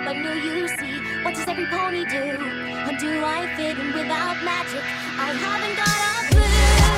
I knew you see. What does every pony do? How do I fit in without magic? I haven't got a clue.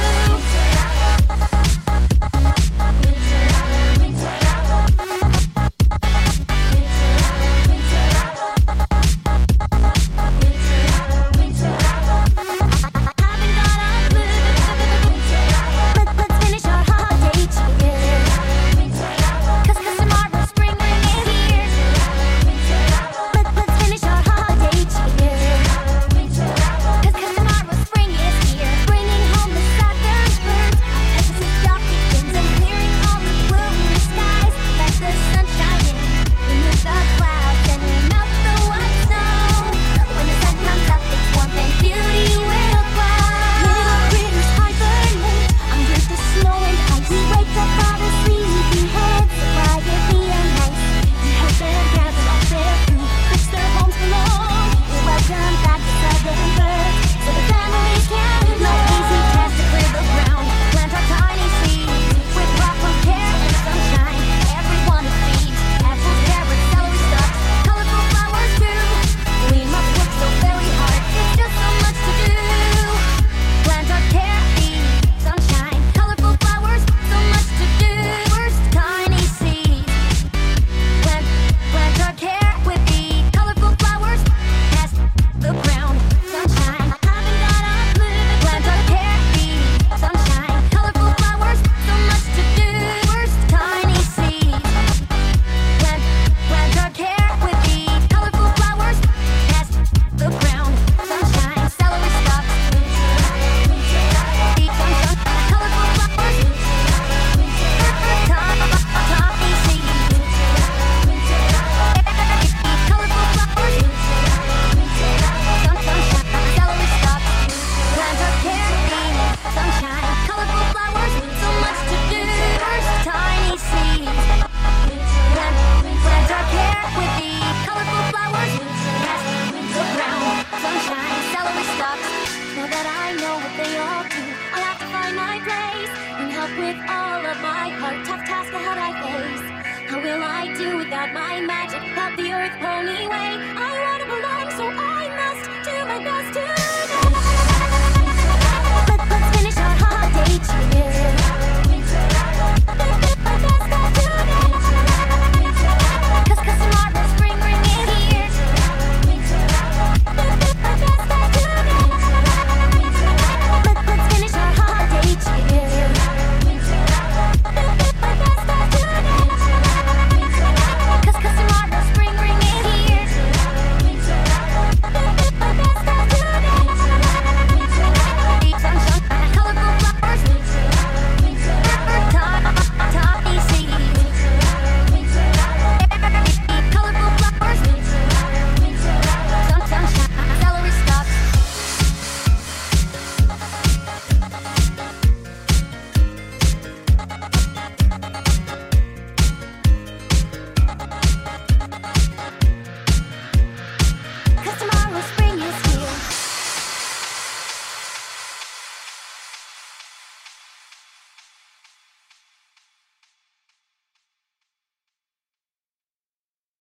With all of my heart, tough task ahead I face. How will I do without my magic? Help the earth pony way. I want